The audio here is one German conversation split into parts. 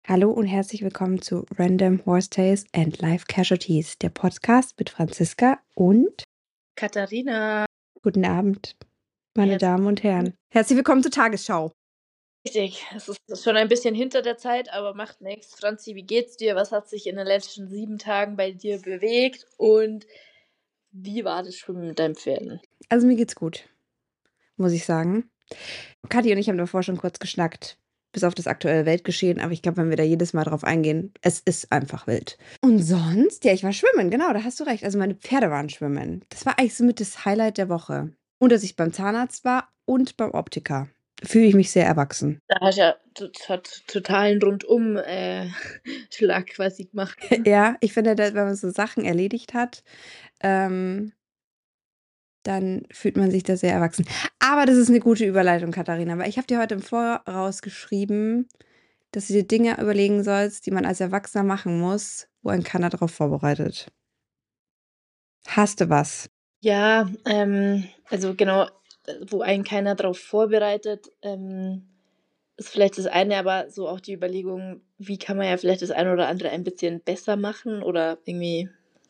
Hallo und herzlich willkommen zu Random Horse Tales and Life Casualties, der Podcast mit Franziska und Katharina. guten Abend, meine Herzlich Damen und Herren. Herzlich willkommen zur Tagesschau. Richtig, es ist schon ein bisschen hinter der Zeit, aber macht nichts. Franzi, wie geht's dir? Was hat sich in den letzten 7 Tagen bei dir bewegt? Und wie war das Schwimmen mit deinen Pferden? Also mir geht's gut, muss ich sagen. Kathi und ich haben davor schon kurz geschnackt, bis auf das aktuelle Weltgeschehen, aber ich glaube, wenn wir da jedes Mal drauf eingehen, es ist einfach wild. Und sonst, ja, ich war schwimmen, genau, da hast du recht. Also meine Pferde waren schwimmen. Das war eigentlich so mit das Highlight der Woche. Und dass ich beim Zahnarzt war und beim Optiker. Fühle ich mich sehr erwachsen. Da hast du ja totalen Rundum-Schlag quasi gemacht. Ja, ich finde, wenn man so Sachen erledigt hat, dann fühlt man sich da sehr erwachsen. Aber das ist eine gute Überleitung, Katharina, weil ich habe dir heute im Voraus geschrieben, dass du dir Dinge überlegen sollst, die man als Erwachsener machen muss, wo ein keiner darauf vorbereitet. Hast du was? Ja, also genau, wo einen keiner darauf vorbereitet, ist vielleicht das eine, aber so auch die Überlegung, wie kann man ja vielleicht das eine oder andere ein bisschen besser machen oder irgendwie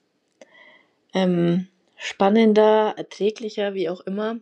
spannender, erträglicher, wie auch immer.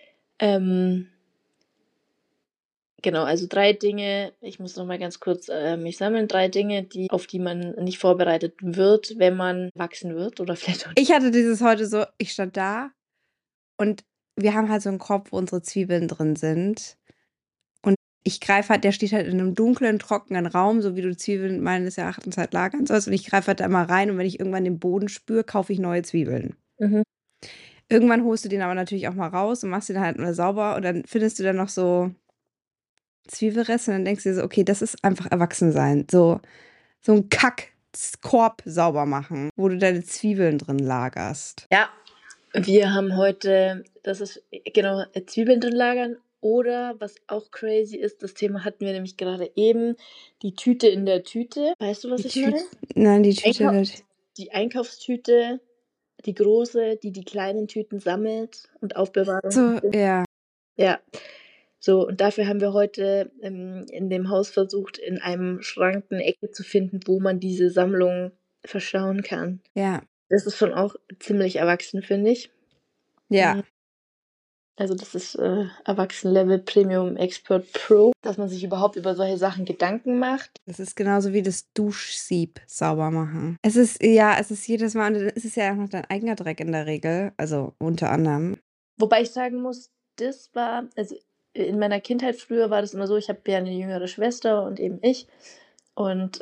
Genau, also 3 Dinge, ich muss noch mal ganz kurz mich sammeln, 3 Dinge, auf die man nicht vorbereitet wird, wenn man erwachsen wird oder vielleicht auch. Ich hatte dieses heute so, ich stand da und wir haben halt so einen Korb, wo unsere Zwiebeln drin sind. Und ich greife halt, der steht halt in einem dunklen, trockenen Raum, so wie du Zwiebeln meines Erachtens halt lagern sollst. Und ich greife halt da mal rein und wenn ich irgendwann den Boden spüre, kaufe ich neue Zwiebeln. Mhm. Irgendwann holst du den aber natürlich auch mal raus und machst den halt mal sauber und dann findest du dann noch so Zwiebelreste und dann denkst du dir so, okay, das ist einfach Erwachsensein. So ein Kackkorb sauber machen, wo du deine Zwiebeln drin lagerst. Ja, wir haben heute, das ist genau, Zwiebeln drin lagern oder was auch crazy ist, das Thema hatten wir nämlich gerade eben, die Tüte in der Tüte. Weißt du, was ich meine? Nein, die Tüte. Die Einkaufstüte, die große, die kleinen Tüten sammelt und aufbewahrt. So, ja. Ja, so, und dafür haben wir heute in dem Haus versucht, in einem Schrank eine Ecke zu finden, wo man diese Sammlung verstauen kann. Ja. Das ist schon auch ziemlich erwachsen, finde ich. Ja. Also das ist Erwachsen-Level Premium Expert Pro, dass man sich überhaupt über solche Sachen Gedanken macht. Das ist genauso wie das Duschsieb sauber machen. Es ist jedes Mal, und es ist ja auch noch dein eigener Dreck in der Regel, also unter anderem. Wobei ich sagen muss, das war, also in meiner Kindheit früher war das immer so, ich habe ja eine jüngere Schwester und eben ich. Und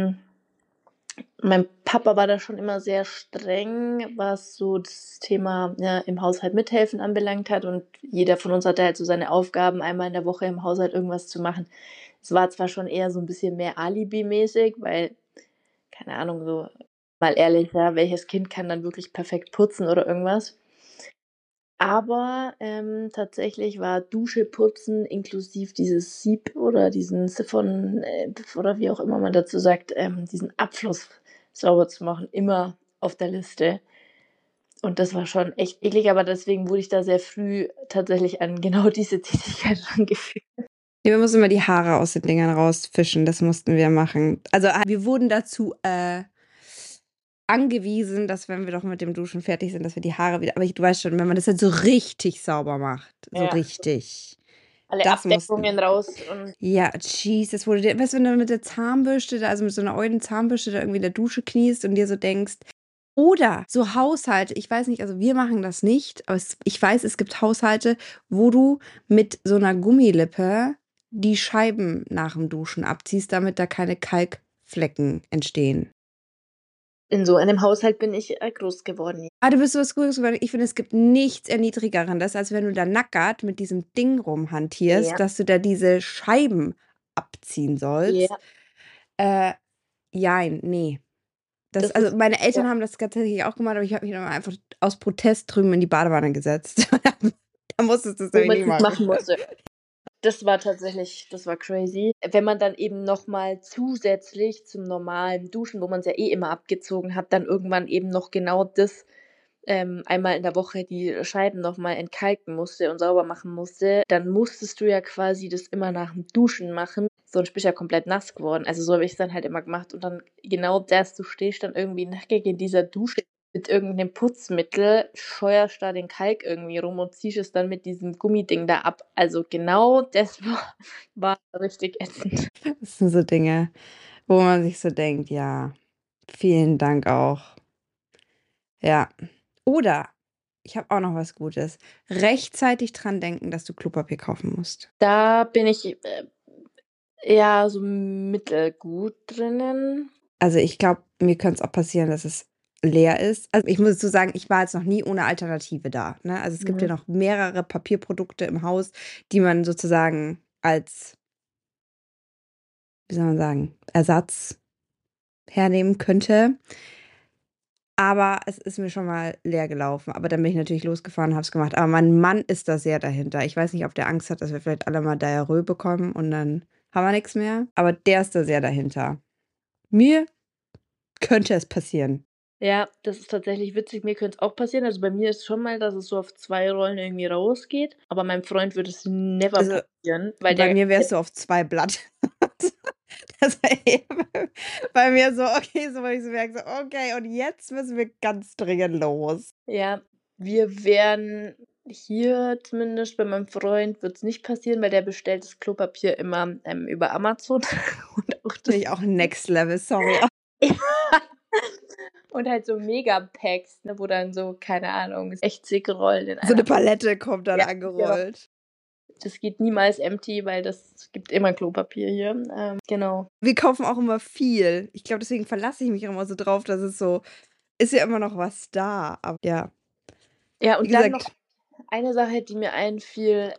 mein Papa war da schon immer sehr streng, was so das Thema im Haushalt mithelfen anbelangt hat. Und jeder von uns hatte halt so seine Aufgaben, einmal in der Woche im Haushalt irgendwas zu machen. Es war zwar schon eher so ein bisschen mehr Alibi-mäßig, weil, keine Ahnung, so mal ehrlich, ja, welches Kind kann dann wirklich perfekt putzen oder irgendwas? Aber tatsächlich war Dusche putzen inklusive dieses Sieb oder diesen Siphon oder wie auch immer man dazu sagt, diesen Abfluss sauber zu machen, immer auf der Liste. Und das war schon echt eklig, aber deswegen wurde ich da sehr früh tatsächlich an genau diese Tätigkeit rangeführt. Ja, wir mussten immer die Haare aus den Dingern rausfischen, das mussten wir machen. Also wir wurden dazu angewiesen, dass wenn wir doch mit dem Duschen fertig sind, dass wir die Haare wieder, aber du weißt schon, wenn man das halt so richtig sauber macht, so Ja. richtig. Alle Das Abdeckungen raus und Ja, jeez, das wurde dir, weißt du, wenn du mit der Zahnbürste, also mit so einer alten Zahnbürste da irgendwie in der Dusche kniest und dir so denkst, oder so Haushalte, ich weiß nicht, also wir machen das nicht, aber ich weiß, es gibt Haushalte, wo du mit so einer Gummilippe die Scheiben nach dem Duschen abziehst, damit da keine Kalkflecken entstehen. in so einem Haushalt bin ich groß geworden. Ah, du bist so was Gutes, weil ich finde, es gibt nichts Erniedrigerendes, als wenn du da nackert mit diesem Ding rumhantierst, Ja. dass du da diese Scheiben abziehen sollst. Jein, nee. Also meine Eltern haben das tatsächlich auch gemacht, aber ich habe mich dann einfach aus Protest drüben in die Badewanne gesetzt. Da musstest du es nämlich nicht machen. Musste. Das war crazy. Wenn man dann eben nochmal zusätzlich zum normalen Duschen, wo man es ja eh immer abgezogen hat, dann irgendwann eben noch genau das einmal in der Woche die Scheiben nochmal entkalken musste und sauber machen musste, dann musstest du ja quasi das immer nach dem Duschen machen, sonst bist du ja komplett nass geworden. Also so habe ich es dann halt immer gemacht und dann genau das, du stehst dann irgendwie nackig in dieser Dusche mit irgendeinem Putzmittel, scheuerst da den Kalk irgendwie rum und ziehst es dann mit diesem Gummiding da ab. Also genau das war richtig ätzend. Das sind so Dinge, wo man sich so denkt, ja, vielen Dank auch. Ja. Oder, ich habe auch noch was Gutes. Rechtzeitig dran denken, dass du Klopapier kaufen musst. Da bin ich eher so mittelgut drinnen. Also ich glaube, mir könnte es auch passieren, dass es leer ist. Also ich muss dazu sagen, ich war jetzt noch nie ohne Alternative da. Ne? Also es gibt ja noch mehrere Papierprodukte im Haus, die man sozusagen als, wie soll man sagen, Ersatz hernehmen könnte. Aber es ist mir schon mal leer gelaufen. Aber dann bin ich natürlich losgefahren und habe es gemacht. Aber mein Mann ist da sehr dahinter. Ich weiß nicht, ob der Angst hat, dass wir vielleicht alle mal Diarrhoe bekommen und dann haben wir nichts mehr. Aber der ist da sehr dahinter. Mir könnte es passieren. Ja, das ist tatsächlich witzig. Mir könnte es auch passieren. Also bei mir ist schon mal, dass es so auf 2 Rollen irgendwie rausgeht. Aber meinem Freund würde es never Also passieren, weil bei der mir wärst du auf 2 Blatt. Das war eher bei mir so, okay, so, weil ich so merke, so, okay, und jetzt müssen wir ganz dringend los. Ja, wir wären hier zumindest bei meinem Freund wird es nicht passieren, weil der bestellt das Klopapier immer über Amazon. Und auch Finde ich auch next level, sorry. Und halt so Megapacks, ne, wo dann so, keine Ahnung, 60 Rollen in So eine einer. Palette kommt dann Ja, angerollt. das geht niemals empty, weil das gibt immer Klopapier hier. Genau. Wir kaufen auch immer viel. Ich glaube, deswegen verlasse ich mich auch immer so drauf, dass es so, ist ja immer noch was da. Aber ja, Ja, wie und dann noch gesagt, eine Sache, die mir einfiel,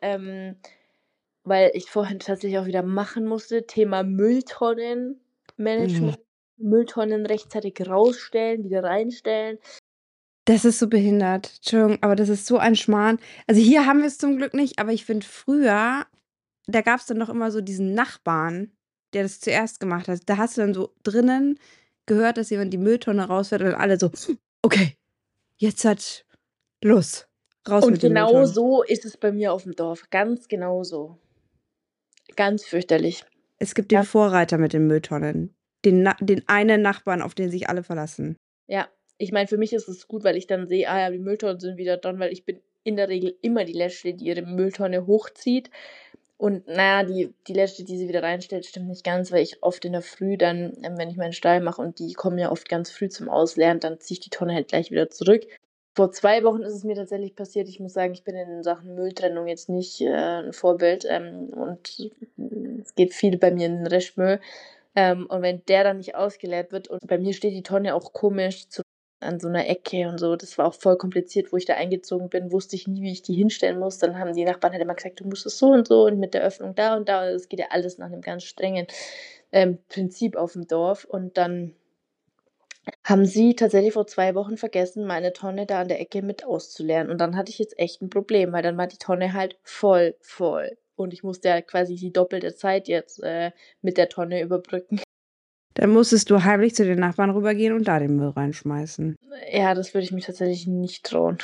weil ich vorhin tatsächlich auch wieder machen musste, Thema Mülltonnenmanagement. Mülltonnen rechtzeitig rausstellen, wieder reinstellen. das ist so behindert. Entschuldigung, aber das ist so ein Schmarrn. Also hier haben wir es zum Glück nicht, aber ich finde früher, da gab es dann noch immer so diesen Nachbarn, der das zuerst gemacht hat. Da hast du dann so drinnen gehört, dass jemand die Mülltonne rausfährt und alle so, okay, jetzt hat los, raus Und mit den genau Mülltonnen. so ist es bei mir auf dem Dorf. Ganz genau so. Ganz fürchterlich. Es gibt den Ja. Vorreiter mit den Mülltonnen. Den einen Nachbarn, auf den sich alle verlassen. Ja, ich meine, für mich ist es gut, weil ich dann sehe, ah ja, die Mülltonnen sind wieder dran, weil ich bin in der Regel immer die Letzte, die ihre Mülltonne hochzieht. Und naja, die Letzte, die sie wieder reinstellt, stimmt nicht ganz, weil ich oft in der Früh dann, wenn ich meinen Stall mache und die kommen ja oft ganz früh zum Ausleeren, dann ziehe ich die Tonne halt gleich wieder zurück. Vor 2 Wochen ist es mir tatsächlich passiert. Ich muss sagen, ich bin in Sachen Mülltrennung jetzt nicht ein Vorbild und es geht viel bei mir in den Restmüll. Und wenn der dann nicht ausgeleert wird und bei mir steht die Tonne auch komisch an so einer Ecke und so, das war auch voll kompliziert, wo ich da eingezogen bin, wusste ich nie, wie ich die hinstellen muss. Dann haben die Nachbarn halt immer gesagt, du musst es so und mit der Öffnung da und da. Das geht ja alles nach einem ganz strengen Prinzip auf dem Dorf. Und dann haben sie tatsächlich vor 2 Wochen vergessen, meine Tonne da an der Ecke mit auszuleeren. Und dann hatte ich jetzt echt ein Problem, weil dann war die Tonne halt voll. Und ich musste ja quasi die doppelte Zeit jetzt mit der Tonne überbrücken. Dann musstest du heimlich zu den Nachbarn rübergehen und da den Müll reinschmeißen. Ja, das würde ich mich tatsächlich nicht trauen.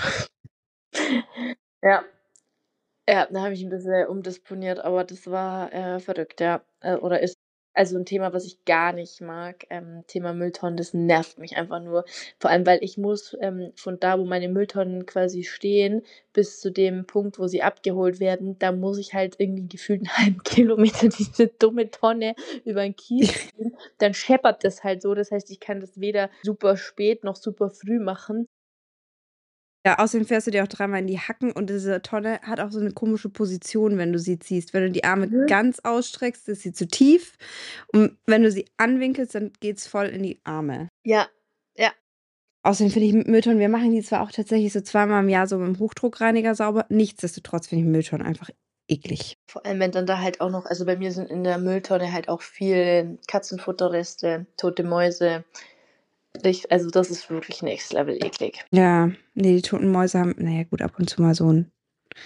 Ja. Ja, da habe ich ein bisschen umdisponiert, aber das war verrückt, ja. Oder ist also ein Thema, was ich gar nicht mag. Thema Mülltonnen, das nervt mich einfach nur. Vor allem, weil ich muss von da, wo meine Mülltonnen quasi stehen, bis zu dem Punkt, wo sie abgeholt werden, da muss ich halt irgendwie gefühlt 'n halben Kilometer diese dumme Tonne über 'n Kies ziehen. Dann scheppert das halt so. Das heißt, ich kann das weder super spät noch super früh machen. Ja, außerdem fährst du dir auch dreimal in die Hacken und diese Tonne hat auch so eine komische Position, wenn du sie ziehst. Wenn du die Arme ganz ausstreckst, ist sie zu tief und wenn du sie anwinkelst, dann geht's voll in die Arme. Ja, ja. Außerdem finde ich Mülltonnen, wir machen die zwar auch tatsächlich so zweimal im Jahr so mit dem Hochdruckreiniger sauber, nichtsdestotrotz finde ich Mülltonnen einfach eklig. Vor allem, wenn dann da halt auch noch also bei mir sind in der Mülltonne halt auch viel Katzenfutterreste, tote Mäuse. Also das ist wirklich next level eklig. Ja, ne, die toten Mäuse haben na ja gut, ab und zu mal so 'n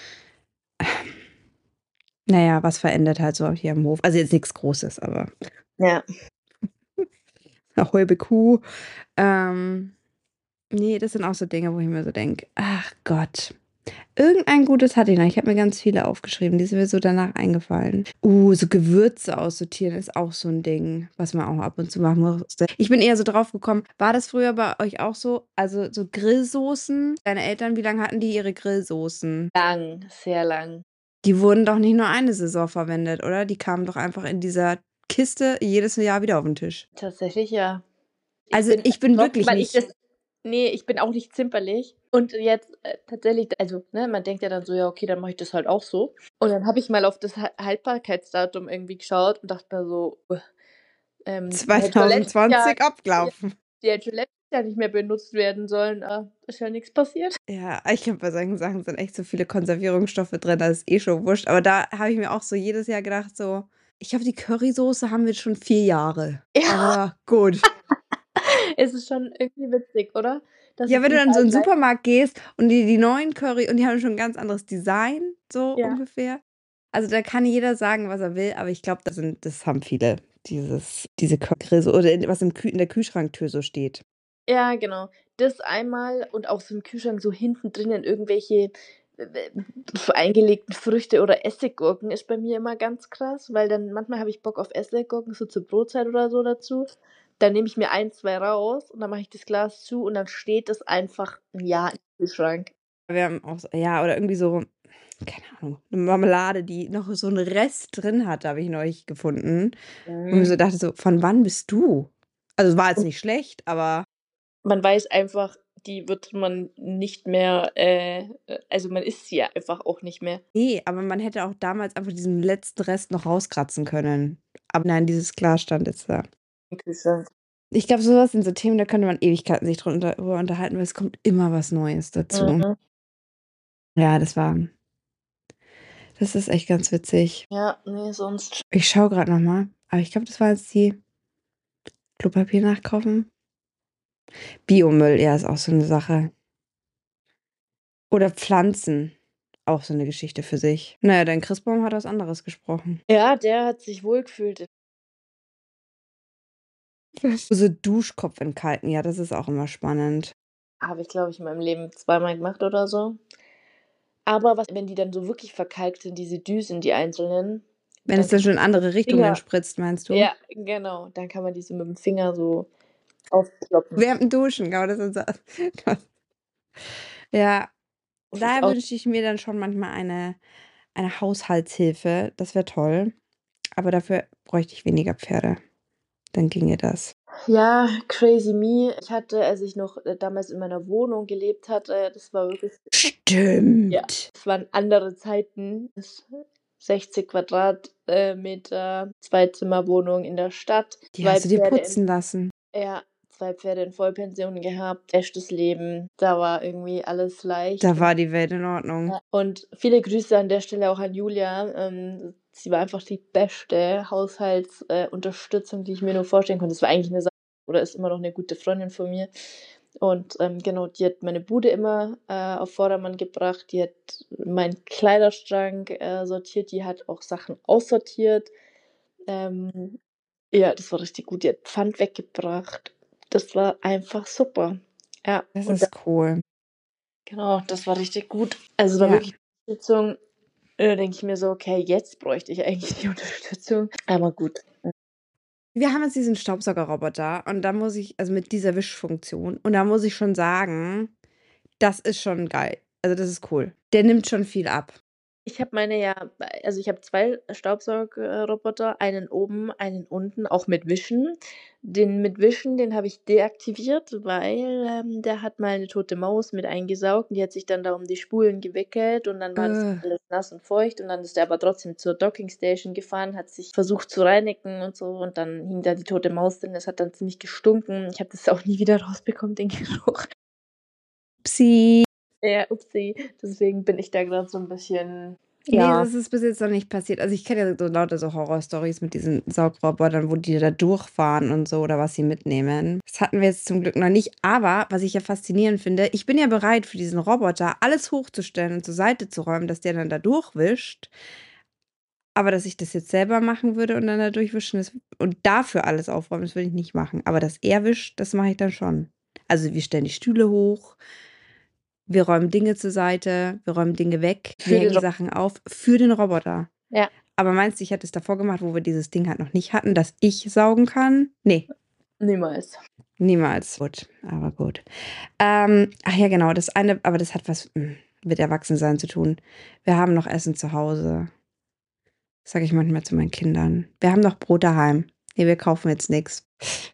na ja, was verändert halt so hier am Hof. Also jetzt nix Großes, aber Ja. 'ne halbe Kuh. Ähm, Nee, das sind auch so Dinge, wo ich mir so denke, ach Gott. Irgendein gutes hatte ich noch. Ich habe mir ganz viele aufgeschrieben, die sind mir so danach eingefallen. So Gewürze aussortieren ist auch so ein Ding, was man auch ab und zu machen musste. Ich bin eher so drauf gekommen, war das früher bei euch auch so? Also so Grillsoßen? Deine Eltern, wie lange hatten die ihre Grillsoßen? Lang, sehr lang. Die wurden doch nicht nur eine Saison verwendet, oder? Die kamen doch einfach in dieser Kiste jedes Jahr wieder auf den Tisch. Tatsächlich, ja. Ich Also bin ich bin noch wirklich weil ich nicht. das ne, ich bin auch nicht zimperlich. Und jetzt, tatsächlich also, ne, man denkt ja dann so: „Ja, okay, dann mache ich das halt auch so.“ Und dann habe ich mal auf das Haltbarkeitsdatum irgendwie geschaut und dachte mir so: die hätte schon letztes Jahr 2020 abgelaufen. die hätte schon letztes Jahr nicht mehr benutzt werden sollen, ist ja nix passiert.“ Ja, ich glaube, bei solchen Sachen sind echt so viele Konservierungsstoffe drin, das ist eh schon wurscht. Aber da habe ich mir auch so jedes Jahr gedacht, so, ich glaube, die Currysoße haben wir jetzt schon 4 Jahre. Ja, Aber gut. es ist schon irgendwie witzig, oder? Dass Ja, es wenn du dann so überall in 'n gleich Supermarkt gehst und die neuen Curry und die haben schon 'n ganz anderes Design, so ja. ungefähr. Also, da kann jeder sagen, was er will, aber ich glaube, das haben viele, diese Currysoße oder was in der Kühlschranktür so steht. Ja, genau. Das einmal und auch so im Kühlschrank so hinten drinnen irgendwelche, eingelegten Früchte oder Essiggurken ist bei mir immer ganz krass, weil dann manchmal habe ich Bock auf Essiggurken, so zur Brotzeit oder so dazu. Dann nehme ich mir 1, 2 raus und dann mache ich das Glas zu und dann steht das einfach 'n Jahr im Kühlschrank. Wir haben auch so ja, oder irgendwie so, keine Ahnung, 'ne Marmelade, die noch so 'n Rest drin hat, habe ich neulich gefunden, wo ich mir Mhm. so dachte so: „Von wann bist du?“ Also, war jetzt Und nicht schlecht, aber man weiß einfach, die wird man nicht mehr, also man isst sie ja einfach auch nicht mehr ne, aber man hätte auch damals einfach diesen letzten Rest noch rauskratzen können. Aber nein, dieses Glas stand jetzt da. im Kühlschrank. Ich glaube, so was sind so Themen, da könnte man Ewigkeiten sich drüber unterhalten, weil es kommt immer was Neues dazu. Mhm. Ja, das ist echt ganz witzig. Ja, ne, sonst Ich schaue grad noch mal, aber ich glaube, das war jetzt die Klopapier nachkaufen. Biomüll, ja, ist auch so 'ne Sache. Oder Pflanzen, auch so 'ne Geschichte für sich. Na ja, dein Christbaum hat was anderes gesprochen. ja, der hat sich wohlgefühlt. Was? So Duschkopf entkalken, ja, das ist auch immer spannend. Habe ich, glaube ich, in meinem Leben zweimal gemacht oder so. Aber was wenn die dann so wirklich verkalkt sind, diese Düsen, die einzelnen, Wenn es dann dann kann schon in man andere mit'm Richtungen Finger spritzt, meinst du? ja, genau, dann kann man die so mit'm Finger so aufkloppen. Während dem Duschen, genau, das ist so ja, Das ist daher auch wünschte ich mir dann schon manchmal eine Haushaltshilfe, das wäre toll, aber dafür bräuchte ich weniger Pferde, dann ginge das. ja, crazy me. Ich hatte, als ich noch, damals in meiner Wohnung gelebt hatte das war wirklich ja, Stimmt. das waren andere Zeiten. Das 60 Quadratmeter, Zweizimmerwohnung in der Stadt, Die 2 hast du dir Pferde in putzen lassen. ja, 2 Pferde in Vollpension gehabt, bestes Leben. Da war irgendwie alles leicht Da und war die Welt in Ordnung. ja, und viele Grüße an der Stelle auch an Julia. Sie war einfach die beste Unterstützung, die ich mir nur vorstellen konnte. Es war eigentlich 'ne Sa oder ist immer noch 'ne gute Freundin von mir. Und, genau, die hat meine Bude immer, auf Vordermann gebracht. Die hat meinen Kleiderschrank, sortiert. Die hat auch Sachen aussortiert. Ähm, ja, das war richtig gut. Die hat Pfand weggebracht. Das war einfach super. Ja, Das und da ist cool. genau, das war richtig gut. Also, es war Ja. wirklich Unterstützung. Da denke ich mir so: „Okay, jetzt bräuchte ich eigentlich die Unterstützung.“ Aber gut. Wir haben jetzt diesen Staubsaugerroboter und da muss ich also, mit dieser Wischfunktion und da muss ich schon sagen, das ist schon geil. Also, das ist cool. Der nimmt schon viel ab. Ich habe meine ja also, ich habe 2 Staubsaugerroboter, einen oben, einen unten, auch mit Wischen. Den mit Wischen, den habe ich deaktiviert, weil, der hat mal 'ne tote Maus mit eingesaugt und die hat sich dann da um die Spulen gewickelt und dann war das Äh, alles nass und feucht und dann ist der aber trotzdem zur Dockingstation gefahren, hat sich versucht zu reinigen und so und dann hing da die tote Maus drin. Das hat dann ziemlich gestunken. Ich habe das auch nie wieder rausbekommen, den Geruch. upsi. Ja, upsi. Deswegen bin ich da grad so 'n bisschen Ne, ja. das ist bis jetzt noch nicht passiert. Also, ich kenne ja so lauter so Horrorstories mit diesen Saugrobotern, wo die da durchfahren und so oder was sie mitnehmen. Das hatten wir jetzt zum Glück noch nicht. Aber was ich ja faszinierend finde, ich bin ja bereit für diesen Roboter, alles hochzustellen und zur Seite zu räumen, dass der dann da durchwischt. Aber dass ich das jetzt selber machen würde und dann da durchwischen, das und dafür alles aufräumen, das würde ich nicht machen. Aber dass er wischt, das mache ich dann schon. Also wir stellen die Stühle hoch, wir räumen Dinge zur Seite, wir räumen Dinge weg, wir Für den hängen Sachen auf für den Roboter. Ja, Aber meinst du, ich hätte es davor gemacht, wo wir dieses Ding halt noch nicht hatten, dass ich saugen kann? Nee, niemals. niemals. Gut, aber gut. Ach ja, genau, das eine, aber das hat was mit Erwachsensein zu tun. Wir haben noch Essen zu Hause. Das sage ich manchmal zu meinen Kindern. Wir haben noch Brot daheim. Nee, wir kaufen jetzt nichts.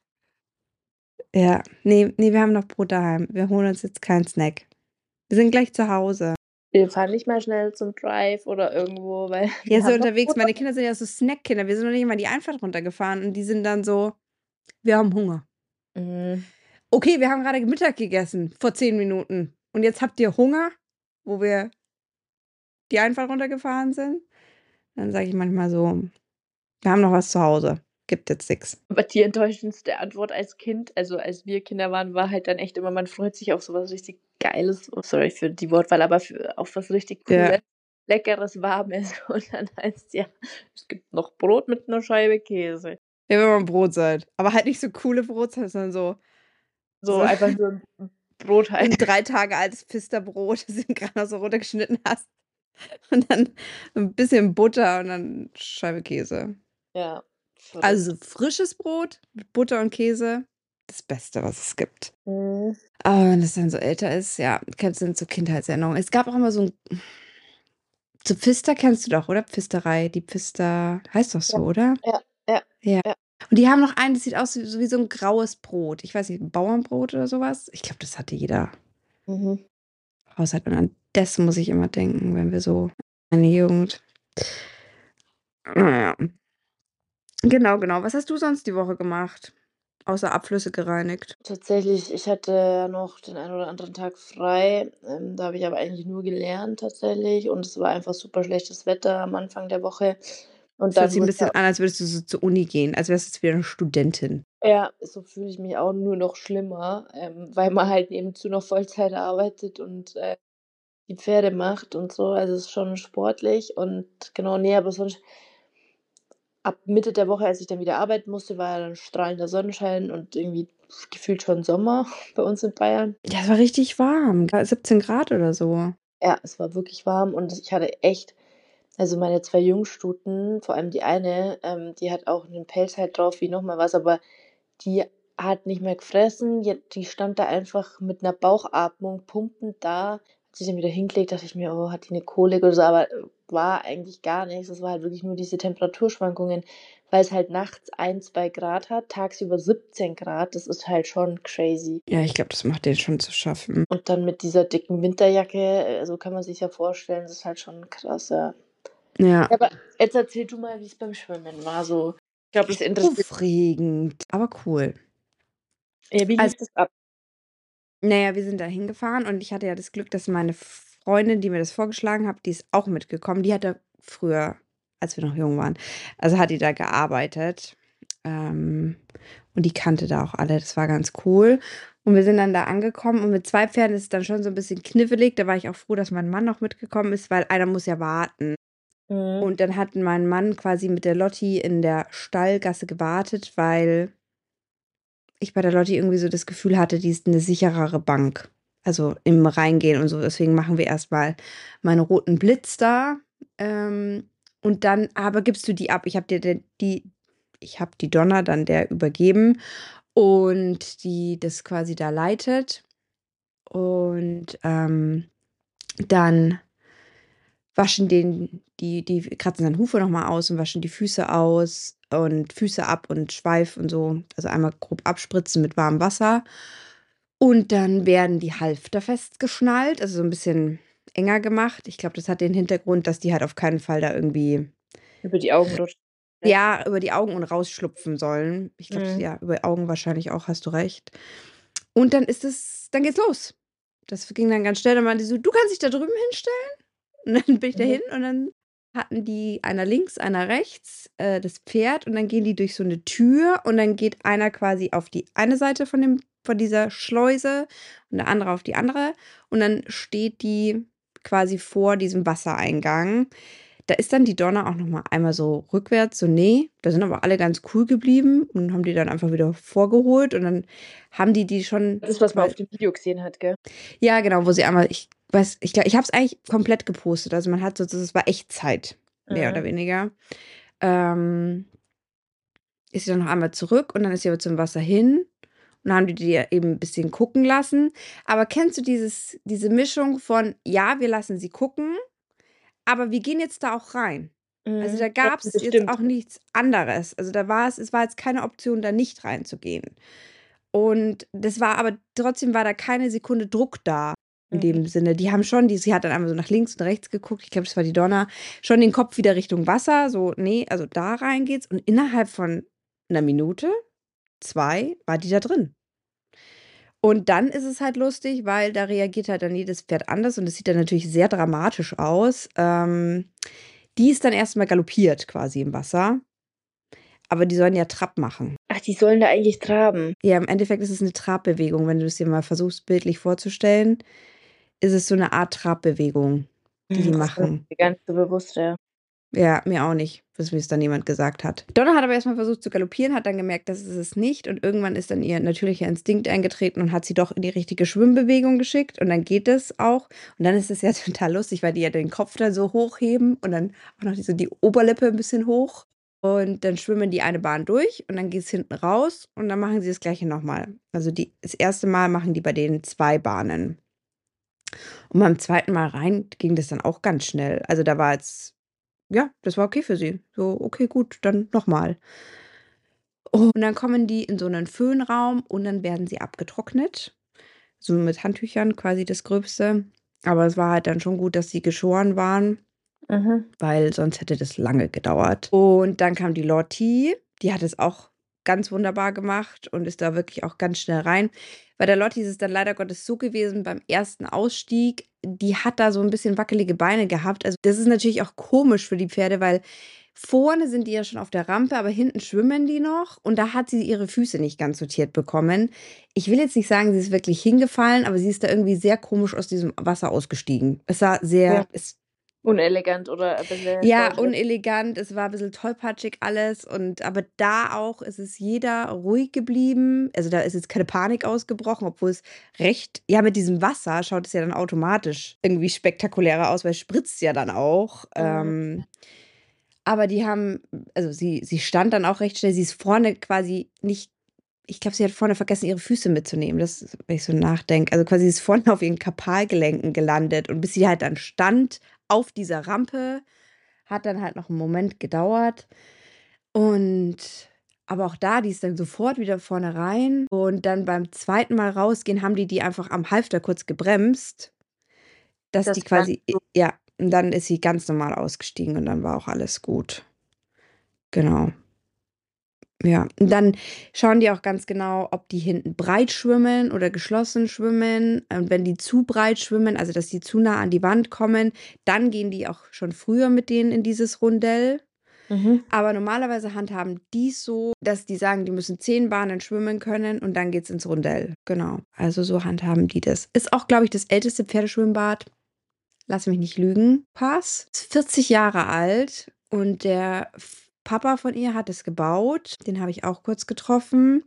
Ja, nee, wir haben noch Brot daheim. Wir holen uns jetzt keinen Snack. Wir sind gleich zu Hause. Wir fahren nicht mal schnell zum Drive oder irgendwo, weil Ja, wir so haben noch unterwegs. Brot. Meine Kinder sind ja so Snackkinder. Wir sind noch nicht mal die Einfahrt runtergefahren und die sind dann so, wir haben Hunger. Mhm. Okay, wir haben gerade Mittag gegessen, vor 10 Minuten. Und jetzt habt ihr Hunger, wo wir die Einfahrt runtergefahren sind? Dann sage ich manchmal so, wir haben noch was zu Hause. Gibt jetzt nichts. Aber die enttäuschendste Antwort als Kind, also als wir Kinder waren, war halt dann echt immer, man freut sich auf sowas richtig Geiles. Oh, sorry für die Wortwahl, aber auf was richtig Cooles, Ja. Leckeres, Warmes. Und dann heißt ja, es gibt noch Brot mit einer Scheibe Käse. Ja, wenn man Brotzeit. Aber halt nicht so coole Brotzeit, sondern so So einfach nur ein Brot halt. ein 3 Tage altes Pfisterbrot, das du gerade noch so runtergeschnitten hast. Und dann ein bisschen Butter und dann Scheibe Käse. Ja, verrückt. Also frisches Brot mit Butter und Käse, das Beste, was es gibt. Mhm. Aber wenn es dann so älter ist, ja, das sind so Kindheitserinnerungen. Es gab auch immer so ein, so Pfister kennst du doch, oder? Pfisterei, die Pfister, heißt doch so, oder? Ja, ja, Ja. ja. Und die haben noch einen, das sieht aus wie so ein graues Brot. Ich weiß nicht, ein Bauernbrot oder sowas. Ich glaube, das hatte jeder Mhm. Haushalt. Und an das muss ich immer denken, wenn wir so meine Jugend. Naja. Genau. Was hast du sonst die Woche gemacht? Außer Abflüsse gereinigt. Tatsächlich, ich hatte ja noch den einen oder anderen Tag frei. Da habe ich aber eigentlich nur gelernt tatsächlich und es war einfach super schlechtes Wetter am Anfang der Woche. Und Das hört dann sich ein wurde bisschen an, als würdest du so zur Uni gehen, als wärst du jetzt wieder eine Studentin. ja, so fühle ich mich auch, nur noch schlimmer, weil man halt nebenzu noch Vollzeit arbeitet und, die Pferde macht und so. Also, es ist schon sportlich und genau, ne, aber sonst ab Mitte der Woche, als ich dann wieder arbeiten musste, war ja dann strahlender Sonnenschein und irgendwie gefühlt schon Sommer bei uns in Bayern. Ja, es war richtig warm, 17 Grad oder so. Ja, es war wirklich warm und ich hatte echt, also, meine 2 Jungstuten, vor allem die eine, die hat auch 'nen Pelz halt drauf wie noch mal was, aber die hat nicht mehr gefressen. Die stand da einfach mit 'ner Bauchatmung pumpend da, hat sich dann wieder hingelegt, dachte ich mir: „Oh, hat die 'ne Kolik oder so?“ Aber, war eigentlich gar nichts. Es war halt wirklich nur diese Temperaturschwankungen, weil's halt nachts 1, 2 Grad hat, tagsüber 17 Grad. Das ist halt schon crazy. Ja, ich glaube, das macht denen schon zu schaffen. Und dann mit dieser dicken Winterjacke, so kann man sich's ja vorstellen, das ist halt schon krass, ja. Ja. Ja, aber jetzt erzähl du mal, wie's beim Schwimmen war so. Ich glaube, das interessiert. Aufregend, aber cool. Ja, wie Also, lief das ab? na ja, wir sind da hingefahren und ich hatte ja das Glück, dass meine Freundin, die mir das vorgeschlagen hat, die ist auch mitgekommen. Die hat da früher, als wir noch jung waren, also hat die da gearbeitet. Und die kannte da auch alle. Das war ganz cool. Und wir sind dann da angekommen und mit 2 Pferden ist es dann schon so ein bisschen knifflig. Da war ich auch froh, dass mein Mann noch mitgekommen ist, weil einer muss ja warten. Mhm. Und dann hat mein Mann quasi mit der Lotti in der Stallgasse gewartet, weil ich bei der Lotti irgendwie so das Gefühl hatte, die ist eine sicherere Bank. Also im Reingehen und so. Deswegen machen wir erst mal meinen roten Blitz da. Und dann aber gibst du die ab. Ich habe die Donna dann der übergeben und die das quasi da leitet. Und dann waschen die kratzen seine Hufe nochmal aus und waschen die Füße aus und Füße ab und Schweif und so. Also einmal grob abspritzen mit warmem Wasser. Und dann werden die Halfter festgeschnallt, also so ein bisschen enger gemacht. Ich glaube, das hat den Hintergrund, dass die halt auf keinen Fall da irgendwie, Über die Augen rutscht. ja, über die Augen und rausschlupfen sollen. Ich glaube, Mhm. ja, über Augen wahrscheinlich auch, hast du recht. Und dann geht's los. Das ging dann ganz schnell. Dann meinte sie so: „Du kannst dich da drüben hinstellen.“ Und dann bin ich Mhm. dahin und dann hatten die einer links, einer rechts, das Pferd und dann gehen die durch so eine Tür und dann geht einer quasi auf die eine Seite von dieser Schleuse und der andere auf die andere und dann steht die quasi vor diesem Wassereingang. da ist dann die Donna auch noch mal einmal so rückwärts, so, nee, da sind aber alle ganz cool geblieben und haben die dann einfach wieder vorgeholt und dann haben die schon, Das ist, was man auf weil, dem Video gesehen hat, gell? ja, genau, wo sie einmal, ich weiß, ich glaube, ich habe es eigentlich komplett gepostet, also man hat so, es war Echtzeit, mehr oder Mhm. weniger. Ähm, ist sie dann noch einmal zurück und dann ist sie aber zum Wasser hin. Und dann haben die eben ein bisschen gucken lassen. Aber kennst du diese Mischung von, ja, wir lassen sie gucken, aber wir gehen jetzt da auch rein? Also da Mhm. Ja, gab es das jetzt stimmt. auch nichts anderes. Also es war jetzt keine Option, da nicht reinzugehen. Und das war aber, trotzdem war da keine Sekunde Druck da. In Mhm. dem Sinne, die haben schon, sie hat dann einmal so nach links und rechts geguckt, ich glaube, das war die Donna, schon den Kopf wieder Richtung Wasser, so, nee, also da rein geht's. Und innerhalb von einer Minute, zwei, war die da drin. Und dann ist es halt lustig, weil da reagiert halt dann jedes Pferd anders und es sieht dann natürlich sehr dramatisch aus. Die ist dann erstmal galoppiert quasi im Wasser, aber die sollen ja Trab machen. Ach, die sollen da eigentlich traben. Ja, im Endeffekt ist es eine Trabbewegung. Wenn du es dir mal versuchst, bildlich vorzustellen, ist es so eine Art Trabbewegung, die die Das war machen. mir gar nicht so bewusst, ja. Ja, mir auch nicht, bis mir es dann jemand gesagt hat. Donna hat aber erstmal versucht zu galoppieren, hat dann gemerkt, das ist es nicht. Und irgendwann ist dann ihr natürlicher Instinkt eingetreten und hat sie doch in die richtige Schwimmbewegung geschickt. Und dann geht es auch. Und dann ist es ja total lustig, weil die ja den Kopf da so hochheben und dann auch noch die Oberlippe ein bisschen hoch. Und dann schwimmen die eine Bahn durch und dann geht es hinten raus und dann machen sie das Gleiche nochmal. Also das erste Mal machen die bei denen 2 Bahnen. Und beim zweiten Mal rein ging das dann auch ganz schnell. Also da war jetzt, ja, das war okay für sie. So, okay, gut, dann nochmal. Und dann kommen die in so einen Föhnraum und dann werden sie abgetrocknet. So mit Handtüchern quasi das Gröbste. Aber es war halt dann schon gut, dass sie geschoren waren, Mhm. weil sonst hätte das lange gedauert. Und dann kam die Lotti, die hat es auch ganz wunderbar gemacht und ist da wirklich auch ganz schnell rein. Bei der Lotti ist es dann leider Gottes so gewesen beim ersten Ausstieg, die hat da so ein bisschen wackelige Beine gehabt. Also das ist natürlich auch komisch für die Pferde, weil vorne sind die ja schon auf der Rampe, aber hinten schwimmen die noch und da hat sie ihre Füße nicht ganz sortiert bekommen. Ich will jetzt nicht sagen, sie ist wirklich hingefallen, aber sie ist da irgendwie sehr komisch aus diesem Wasser ausgestiegen. Es sah Ja. sehr, Unelegant oder ein bisschen ja, stolpert. unelegant, es war ein bisschen tollpatschig alles und aber da auch ist es jeder ruhig geblieben. Also, da ist jetzt keine Panik ausgebrochen, obwohl es recht, ja, mit diesem Wasser schaut es ja dann automatisch irgendwie spektakulärer aus, weil es spritzt ja dann auch. Mhm. Aber die haben, also sie stand dann auch recht schnell, sie ist vorne quasi nicht, ich glaube, sie hat vorne vergessen, ihre Füße mitzunehmen, das, wenn ich so nachdenke. Also quasi sie ist vorne auf ihren Kapalgelenken gelandet und bis sie halt dann stand auf dieser Rampe, hat dann halt noch einen Moment gedauert. Und aber auch da, die ist dann sofort wieder vorne rein. Und dann beim zweiten Mal rausgehen, haben die einfach am Halfter kurz gebremst, dass die Das kann quasi, ja, und dann ist sie ganz normal ausgestiegen und dann war auch alles gut. Genau. Ja, und dann schauen die auch ganz genau, ob die hinten breit schwimmen oder geschlossen schwimmen. Und wenn die zu breit schwimmen, also dass die zu nah an die Wand kommen, dann gehen die auch schon früher mit denen in dieses Rundell. Mhm. Aber normalerweise handhaben die es so, dass die sagen, die müssen 10 Bahnen schwimmen können und dann geht's ins Rundell. Genau. Also so handhaben die das. Ist auch, glaube ich, das älteste Pferdeschwimmbad. Lass mich nicht lügen. Pass. Ist 40 Jahre alt und der Papa von ihr hat es gebaut. Den habe ich auch kurz getroffen.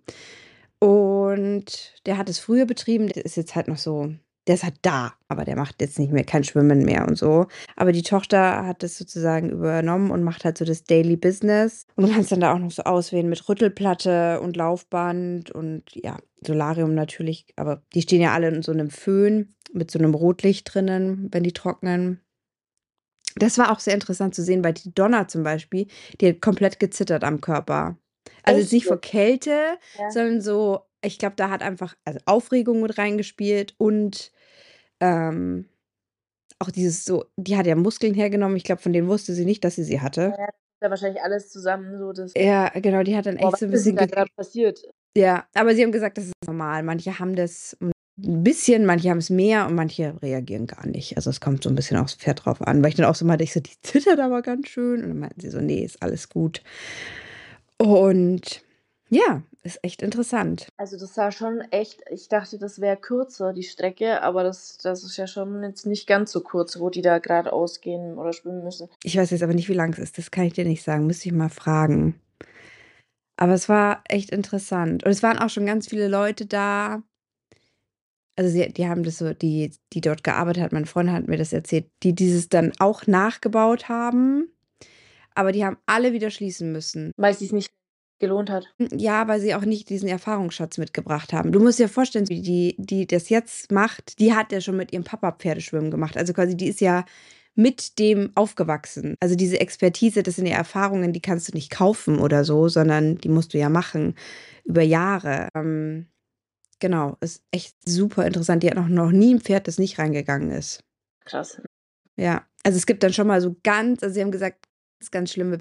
Und der hat es früher betrieben. Der ist jetzt halt noch so, der ist halt da, aber der macht jetzt nicht mehr kein Schwimmen mehr und so. Aber die Tochter hat das sozusagen übernommen und macht halt so das Daily Business. Und du kannst dann da auch noch so auswählen mit Rüttelplatte und Laufband und ja, Solarium natürlich. Aber die stehen ja alle in so einem Föhn mit so einem Rotlicht drinnen, wenn die trocknen. Das war auch sehr interessant zu sehen, weil die Donna zum Beispiel, die hat komplett gezittert am Körper. Also jetzt Echt nicht vor jetzt? Kälte, Ja. sondern so, ich glaube, da hat einfach also Aufregung mit reingespielt und ähm, auch dieses so, die hat ja Muskeln hergenommen. Ich glaube, von denen wusste sie nicht, dass sie Ja, hatte. ja, das ist ja wahrscheinlich alles zusammen so das Ja, genau, die hat dann boah, echt was so ein ist denn bisschen, da grad passiert? ja, aber sie haben gesagt, das ist normal. Manche haben das ein bisschen, manche haben es mehr und manche reagieren gar nicht. Also es kommt so ein bisschen aufs Pferd drauf an, weil ich dann auch so meinte, ich so, die zittert aber ganz schön. Und dann meinten sie so, nee, ist alles gut. Und Ja, ist echt interessant. Also das sah schon echt, ich dachte, das wäre kürzer, die Strecke, aber das ist ja schon jetzt nicht ganz so kurz, wo die da geradeaus gehen oder schwimmen müssen. Ich weiß jetzt aber nicht, wie lang es ist. Das kann ich dir nicht sagen. Müsste ich mal fragen. Aber es war echt interessant. Und es waren auch schon ganz viele Leute da. Also die haben das so, die dort gearbeitet hat, meine Freundin hat mir das erzählt, die dieses dann auch nachgebaut haben. Aber die haben alle wieder schließen müssen. Weil es sich nicht gelohnt hat. Ja, weil sie auch nicht diesen Erfahrungsschatz mitgebracht haben. Du musst dir vorstellen, die das jetzt macht, die hat ja schon mit ihrem Papa Pferdeschwimmen gemacht. Also quasi, die ist ja mit dem aufgewachsen. Also diese Expertise, das sind ja Erfahrungen, die kannst du nicht kaufen oder so, sondern die musst du ja machen über Jahre. Genau, ist echt super interessant. Die hat noch nie ein Pferd, das nicht reingegangen ist. Krass. Ja, also es gibt dann schon mal so also sie haben gesagt, ganz schlimme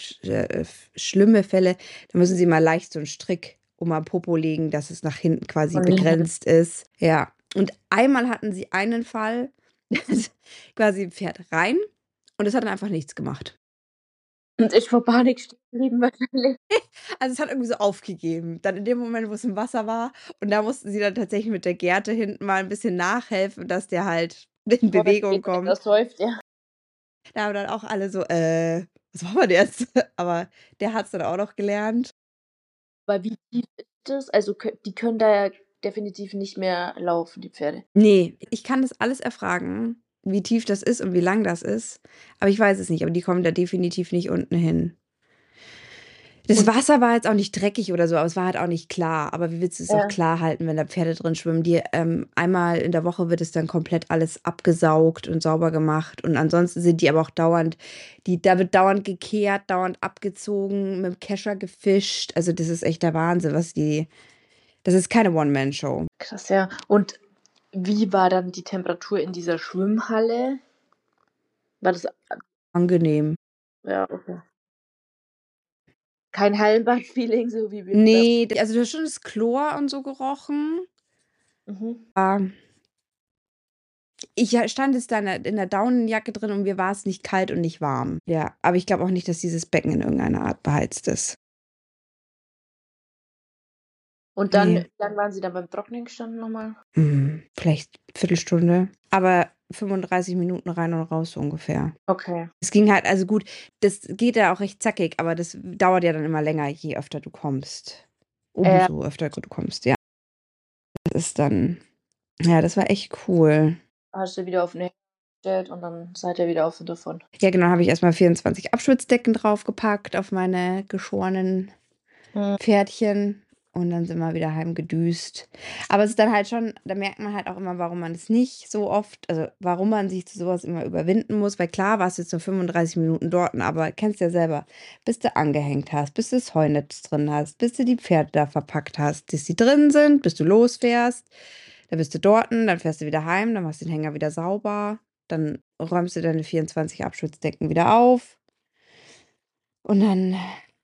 Fälle, da müssen sie mal leicht so einen Strick um am Popo legen, dass es nach hinten quasi Von hinten. begrenzt ist. Ja, und einmal hatten sie einen Fall, quasi ein Pferd rein und es hat dann einfach nichts gemacht. Und ich vor Panik stehen geblieben wahrscheinlich. Also es hat irgendwie so aufgegeben. Dann in dem Moment, wo es im Wasser war und da mussten sie dann tatsächlich mit der Gerte hinten mal ein bisschen nachhelfen, dass der halt in Bewegung kommt. Das säuft, ja. Da haben dann auch alle so, was machen wir denn jetzt? Aber der hat es dann auch noch gelernt. Aber wie tief ist das? Also die können da ja definitiv nicht mehr laufen, die Pferde. Nee, ich kann das alles erfragen, wie tief das ist und wie lang das ist. Aber ich weiß es nicht. Aber die kommen da definitiv nicht unten hin. Das Wasser war jetzt auch nicht dreckig oder so, aber es war halt auch nicht klar. Aber wie willst du es auch klar halten, wenn da Pferde drin schwimmen? Einmal in der Woche wird es dann komplett alles abgesaugt und sauber gemacht. Und ansonsten sind die aber auch dauernd, da wird dauernd gekehrt, dauernd abgezogen, mit dem Kescher gefischt. Also das ist echt der Wahnsinn, das ist keine One-Man-Show. Krass, ja. Und wie war dann die Temperatur in dieser Schwimmhalle? War das Angenehm. Ja, okay. Kein Hallenbad-Feeling, so wie wir. Nee, also du hast schon das Chlor und so gerochen. Ich stand jetzt da in der Daunenjacke drin und mir war es nicht kalt und nicht warm. Ja, aber ich glaube auch nicht, dass dieses Becken in irgendeiner Art beheizt ist. Und dann, Nee. wie lange waren Sie dann beim Trocknen gestanden nochmal? Vielleicht Viertelstunde. Aber 35 Minuten rein und raus so ungefähr. Okay. Es ging halt, also gut, das geht ja auch recht zackig, aber das dauert ja dann immer länger, je öfter du kommst. Umso öfter du kommst, ja. Das ist dann, ja, das war echt cool. Hast du wieder auf den Hänger gestellt und dann seid ihr wieder auf und davon. Ja, genau, habe ich erstmal 24 Abschwitzdecken draufgepackt auf meine geschorenen Pferdchen und dann sind wir wieder heimgedüst. Aber es ist dann halt schon, da merkt man halt auch immer, warum man es nicht so oft, also warum man sich zu sowas immer überwinden muss, weil klar warst du jetzt nur 35 Minuten dort, aber kennst ja selber, bis du angehängt hast, bis du das Heunetz drin hast, bis du die Pferde da verpackt hast, bis die drin sind, bis du losfährst, dann bist du dort, dann fährst du wieder heim, dann machst du den Hänger wieder sauber, dann räumst du deine 24 Abschwitzdecken wieder auf und dann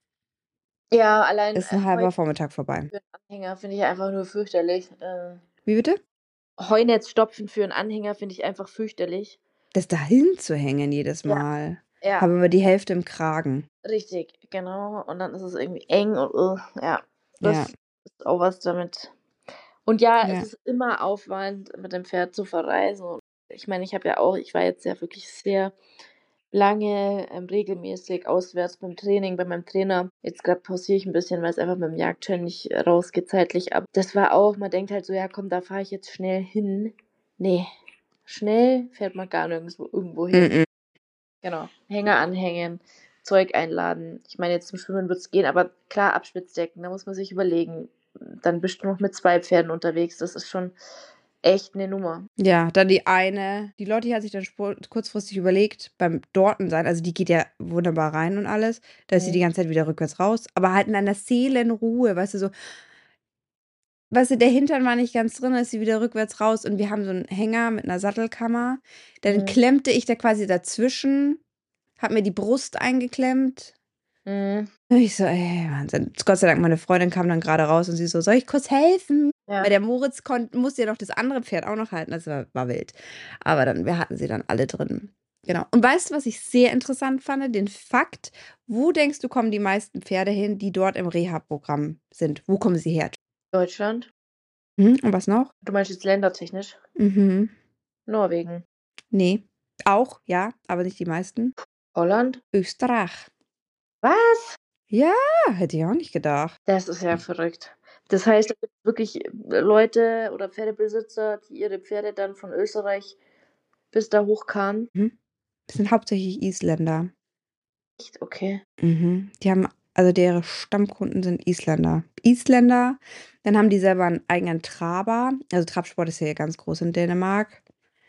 Ja, allein ist ein halber Vormittag vorbei. für einen Anhänger finde ich einfach nur fürchterlich. Wie bitte? Heunetz stopfen für einen Anhänger finde ich einfach fürchterlich. Das dahin zu hängen jedes Mal. Ja. Habe aber die Hälfte im Kragen. Richtig, genau. Und dann ist es irgendwie eng und ja. Das ist auch was damit. Und ja, es ist immer Aufwand, mit dem Pferd zu verreisen. Ich meine, ich war jetzt ja wirklich sehr lange regelmäßig auswärts beim Training, bei meinem Trainer. Jetzt gerade pausiere ich ein bisschen, weil es einfach mit dem Jagdschein nicht rausgeht zeitlich. Aber das war auch, man denkt halt so, ja komm, da fahre ich jetzt schnell hin. Nee, schnell fährt man gar nirgendwo irgendwo hin. Genau, Hänger anhängen, Zeug einladen. Ich meine, jetzt zum Schwimmen wird es gehen, aber klar, Abschwitzdecken, da muss man sich überlegen. Dann bist du noch mit 2 Pferden unterwegs. Das ist schon echt eine Nummer. Ja, dann die Lotti hat sich dann kurzfristig überlegt, beim Dortensein, also die geht ja wunderbar rein und alles, da ist sie die ganze Zeit wieder rückwärts raus, aber halt in einer Seelenruhe, weißt du, so, weißt du, der Hintern war nicht ganz drin, dann ist sie wieder rückwärts raus und wir haben so einen Hänger mit einer Sattelkammer, dann klemmte ich da quasi dazwischen, hab mir die Brust eingeklemmt. Ich so, ey, Wahnsinn. Gott sei Dank, meine Freundin kam dann gerade raus und sie so, soll ich kurz helfen? Ja. Weil der Moritz musste ja noch das andere Pferd auch noch halten. Das war wild. Aber wir hatten sie dann alle drin. Genau. Und weißt du, was ich sehr interessant fand? Den Fakt, wo denkst du, kommen die meisten Pferde hin, die dort im Reha-Programm sind? Wo kommen sie her? Deutschland? Und was noch? Du meinst jetzt ländertechnisch? Mhm. Norwegen. Nee. Auch, ja, aber nicht die meisten. Holland? Österreich. Was? Ja, hätte ich auch nicht gedacht. Das ist ja verrückt. Das heißt, da gibt's wirklich Leute oder Pferdebesitzer, die ihre Pferde dann von Österreich bis da hochkamen? Das sind hauptsächlich Isländer. Echt? Okay. Die haben, also deren Stammkunden sind Isländer. Isländer, dann haben die selber einen eigenen Traber. Also Trabsport ist ja hier ganz groß in Dänemark.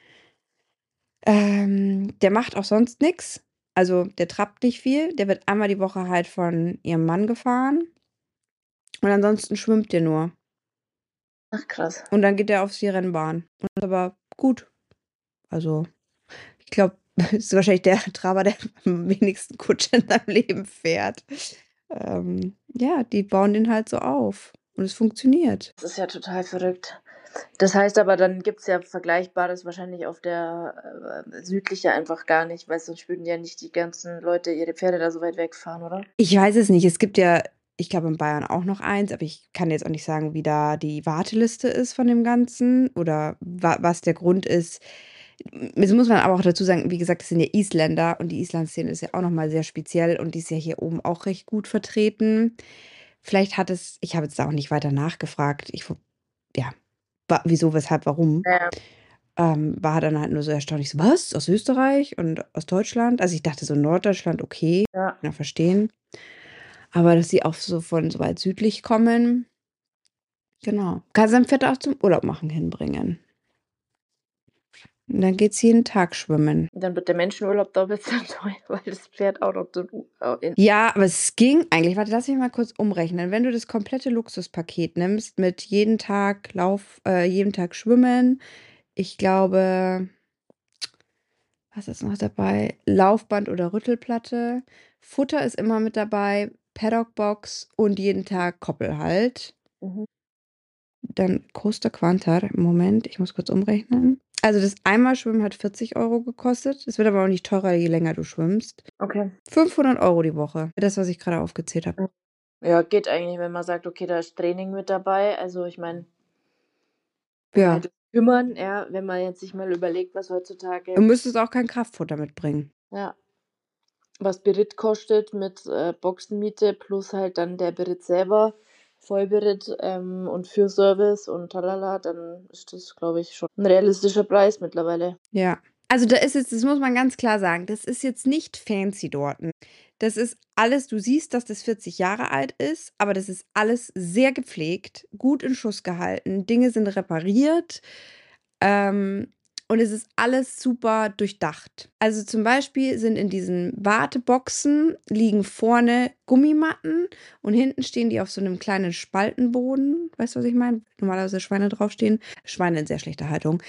Der macht auch sonst nichts. Also der trabt nicht viel. Der wird einmal die Woche halt von ihrem Mann gefahren. Und ansonsten schwimmt der nur. Ach krass. Und dann geht er auf die Rennbahn. Und das ist aber gut. Also, ich glaube, das ist wahrscheinlich der Traber, der am wenigsten Kutsche in seinem Leben fährt. Ja, die bauen den halt so auf. Und es funktioniert. Das ist ja total verrückt. Das heißt aber, dann gibt's ja Vergleichbares wahrscheinlich auf der südliche einfach gar nicht, weil sonst würden ja nicht die ganzen Leute ihre Pferde da so weit wegfahren, oder? Ich weiß es nicht. Es gibt ja, ich glaube, in Bayern auch noch eins, aber ich kann jetzt auch nicht sagen, wie da die Warteliste ist von dem Ganzen oder was der Grund ist. Jetzt muss man aber auch dazu sagen, wie gesagt, das sind ja Isländer und die Island-Szene ist ja auch nochmal sehr speziell und die ist ja hier oben auch recht gut vertreten. Vielleicht hat es, ich habe jetzt da auch nicht weiter nachgefragt. Ja, wieso, weshalb, warum. Ja. War dann halt nur so erstaunlich, so, was? Aus Österreich und aus Deutschland? Also ich dachte so Norddeutschland, okay, Ja. ja, verstehen. Aber dass sie auch so von so weit südlich kommen, genau. Kann sein Pferd auch zum Urlaub machen hinbringen. Und dann geht's jeden Tag schwimmen. Dann wird der Menschenurlaub doppelt so teuer, weil das Pferd auch noch Ja, aber es ging eigentlich. Warte, lass mich mal kurz umrechnen. Wenn du das komplette Luxuspaket nimmst mit jeden Tag jeden Tag schwimmen, ich glaube, was ist noch dabei? Laufband oder Rüttelplatte. Futter ist immer mit dabei, Paddockbox und jeden Tag Koppel halt. Mhm. Dann Costa Quantar. Moment, ich muss kurz umrechnen. Also das einmal Schwimmen hat 40 Euro gekostet. Es wird aber auch nicht teurer, je länger du schwimmst. Okay. 500 Euro die Woche. Das, was ich gerade aufgezählt habe. Ja, geht eigentlich, wenn man sagt, okay, da ist Training mit dabei. Also ich meine, Ja. halt kümmern, ja, wenn man jetzt sich mal überlegt, was heutzutage. Du müsstest auch kein Kraftfutter mitbringen. Ja. Was Beritt kostet mit Boxenmiete plus halt dann der Beritt selber, Vollberitt und Fürservice und talala, dann ist das, glaube ich, schon ein realistischer Preis mittlerweile. Ja. Also da ist jetzt, das muss man ganz klar sagen, das ist jetzt nicht fancy dort. Das ist alles, du siehst, dass das 40 Jahre alt ist, aber das ist alles sehr gepflegt, gut in Schuss gehalten, Dinge sind repariert, und es ist alles super durchdacht. Also zum Beispiel sind in diesen Warteboxen liegen vorne Gummimatten und hinten stehen die auf so einem kleinen Spaltenboden. Weißt du, was ich meine? Normalerweise Schweine draufstehen. Schweine in sehr schlechter Haltung.